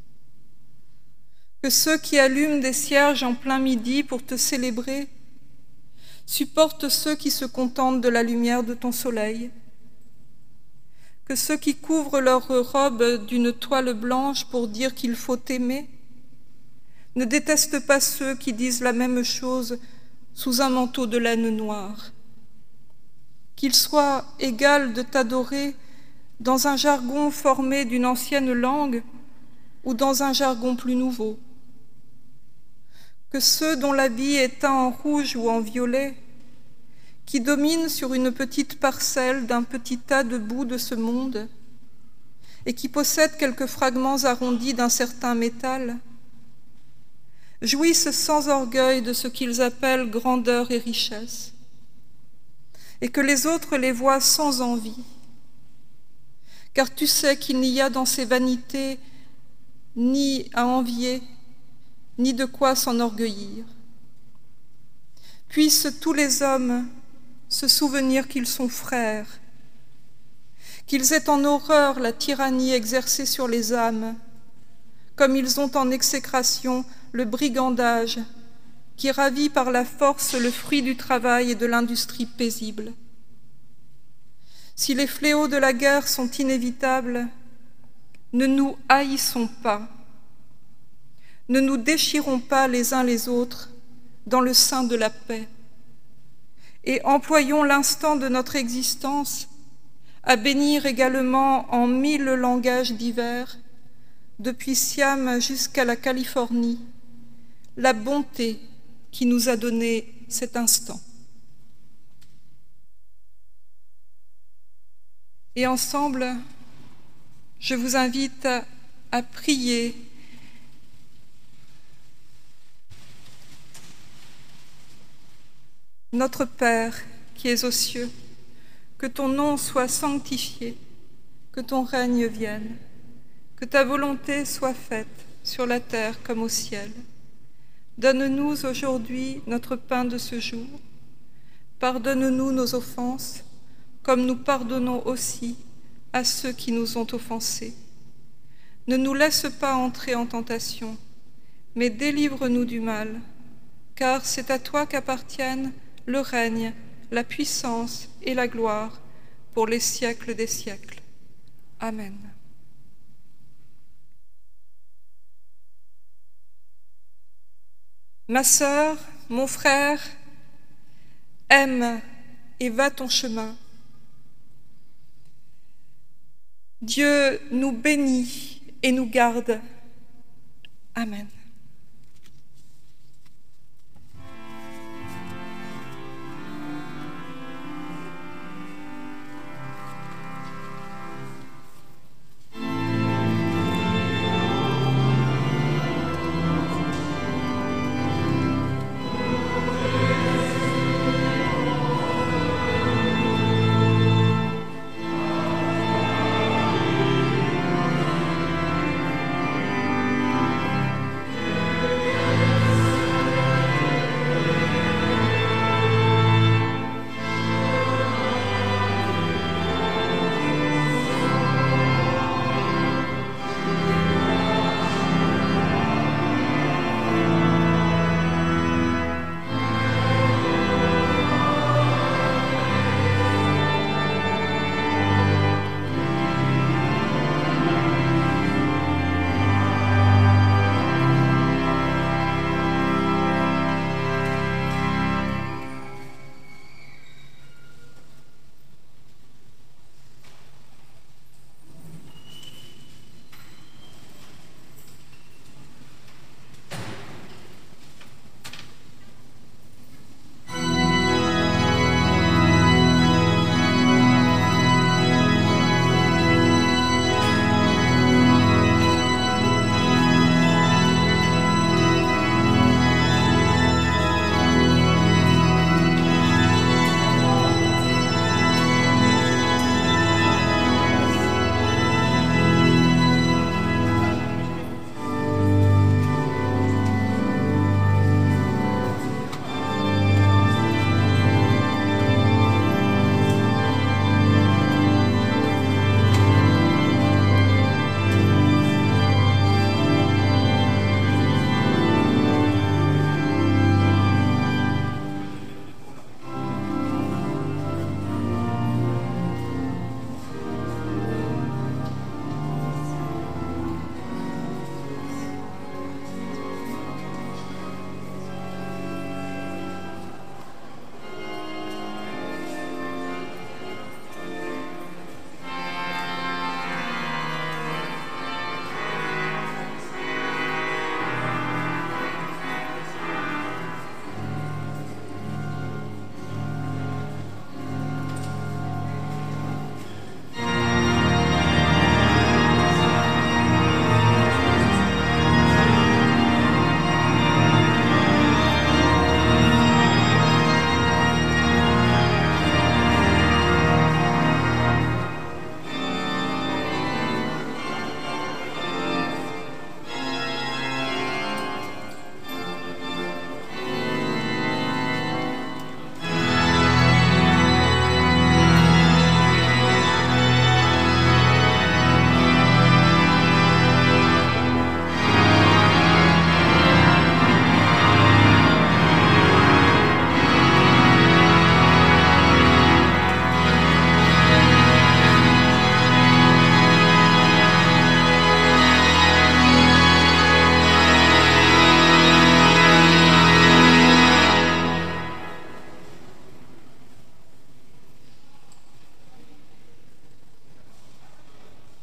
Que ceux qui allument des cierges en plein midi pour te célébrer supportent ceux qui se contentent de la lumière de ton soleil. Que ceux qui couvrent leur robe d'une toile blanche pour dire qu'il faut aimer ne détestent pas ceux qui disent la même chose sous un manteau de laine noire. Qu'il soit égal de t'adorer dans un jargon formé d'une ancienne langue ou dans un jargon plus nouveau. Que ceux dont l'habit est teint en rouge ou en violet, qui dominent sur une petite parcelle d'un petit tas de boue de ce monde et qui possèdent quelques fragments arrondis d'un certain métal, jouissent sans orgueil de ce qu'ils appellent grandeur et richesse, et que les autres les voient sans envie, car tu sais qu'il n'y a dans ces vanités ni à envier, ni de quoi s'enorgueillir. Puissent tous les hommes se souvenir qu'ils sont frères, qu'ils aient en horreur la tyrannie exercée sur les âmes, comme ils ont en exécration le brigandage qui ravit par la force le fruit du travail et de l'industrie paisible. Si les fléaux de la guerre sont inévitables, ne nous haïssons pas, ne nous déchirons pas les uns les autres dans le sein de la paix, et employons l'instant de notre existence à bénir également en mille langages divers, depuis Siam jusqu'à la Californie, la bonté qui nous a donné cet instant. Et ensemble, je vous invite à, à prier Notre Père qui es aux cieux, que ton nom soit sanctifié, que ton règne vienne, que ta volonté soit faite sur la terre comme au ciel. Donne-nous aujourd'hui notre pain de ce jour. Pardonne-nous nos offenses, comme nous pardonnons aussi à ceux qui nous ont offensés. Ne nous laisse pas entrer en tentation, mais délivre-nous du mal, car c'est à toi qu'appartiennent le règne, la puissance et la gloire pour les siècles des siècles. Amen. Ma sœur, mon frère, aime et va ton chemin. Dieu nous bénit et nous garde. Amen.